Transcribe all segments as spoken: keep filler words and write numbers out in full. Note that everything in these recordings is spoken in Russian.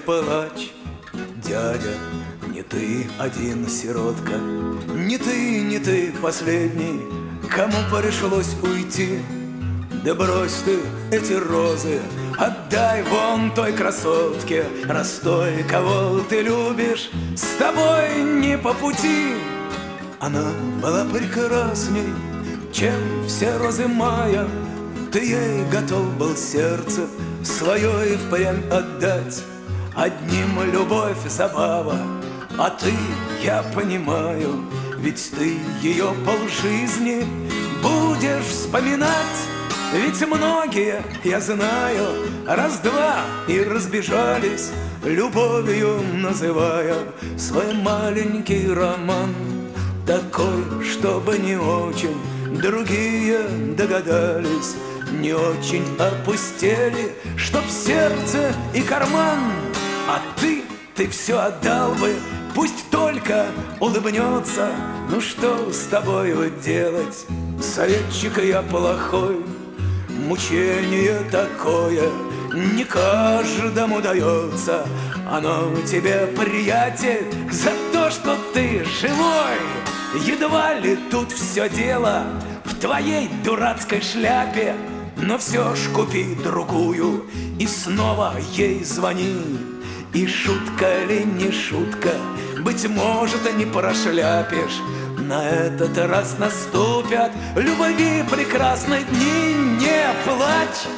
плачь, дядя, не ты один сиротка, не ты, не ты последний, кому пришлось уйти. Да брось ты эти розы, отдай вон той красотке, раз той, кого ты любишь, с тобой не по пути. Она была прекрасней, чем все розы мая. Ты ей готов был сердце свое и впрямь отдать. Одним любовь забава, а ты, я понимаю, ведь ты ее полжизни будешь вспоминать. Ведь многие, я знаю, раз-два и разбежались, любовью называя свой маленький роман. Такой, чтобы не очень другие догадались, не очень опустели, чтоб сердце и карман. А ты, ты все отдал бы, пусть только улыбнется. Ну что с тобою делать, советчик я плохой. Мучение такое не каждому дается. Оно тебе, приятель, за то, что ты живой. Едва ли тут все дело в твоей дурацкой шляпе, но все ж купи другую и снова ей звони. И шутка ли не шутка, быть может, не прошляпишь. На этот раз наступят любви прекрасные дни. Не плачь,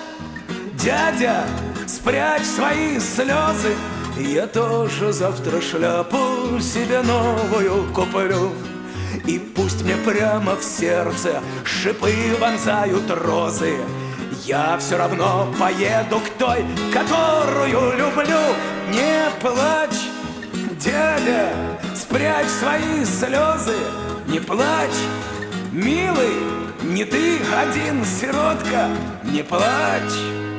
дядя, спрячь свои слезы. Я тоже завтра шляпу себе новую куплю. И пусть мне прямо в сердце шипы вонзают розы, я все равно поеду к той, которую люблю. Не плачь, дядя, спрячь свои слезы. Не плачь, милый, не ты один сиротка. Не плачь.